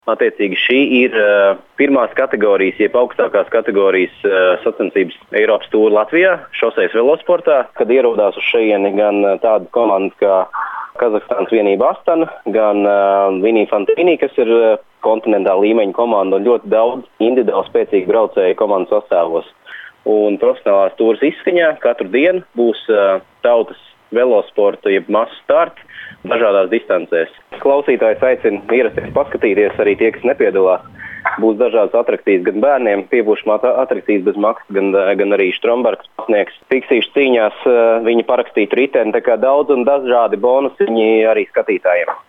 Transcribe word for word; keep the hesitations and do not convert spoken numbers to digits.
Attiecīgi šī ir uh, pirmās kategorijas, jeb augstākās kategorijas uh, sacensības Eiropas tūra Latvijā, šosejas velosportā, kad ierodās uz šejieni gan uh, tāda komanda kā Kazahstānas vienība Astana, gan uh, Vinī Fantīnī, kas ir uh, kontinentāla līmeņa komanda un ļoti daudz individuāli spēcīgi braucēju komandas sastāvos. Un profesionālās tūras izskaņā katru dienu būs uh, tautas velosporta, jeb masu starti dažādās distancēs. Klausītājs aicina ierasties paskatīties, arī tie, kas nepiedalās. Būs dažādas atrakcijas gan bērniem, piepūšamā atrakcijas bez maksas, gan, gan arī Strombergs pasniegs fiksīšu cīņās viņa parakstītu riteni, tā kā daudz un dažādi bonusi viņi arī skatītājiem.